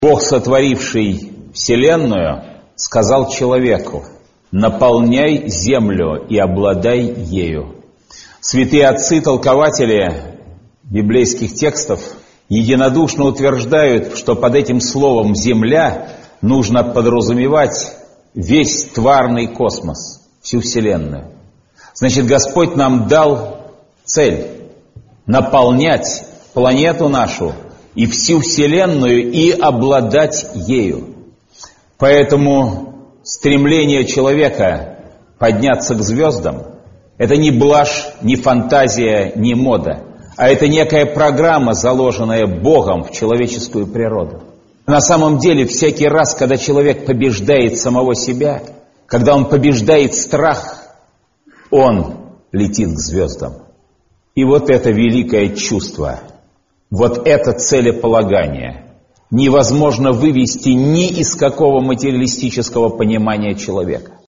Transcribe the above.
Бог, сотворивший Вселенную, сказал человеку: «Наполняй землю и обладай ею». Святые отцы-толкователи библейских текстов единодушно утверждают, что под этим словом «земля» нужно подразумевать весь тварный космос, всю Вселенную. Значит, Господь нам дал цель – наполнять планету нашу и всю Вселенную и обладать ею. Поэтому стремление человека подняться к звездам – это не блажь, не фантазия, не мода, а это некая программа, заложенная Богом в человеческую природу. На самом деле, всякий раз, когда человек побеждает самого себя, когда он побеждает страх, он летит к звездам. И вот это великое чувство, вот это целеполагание невозможно вывести ни из какого материалистического понимания человека.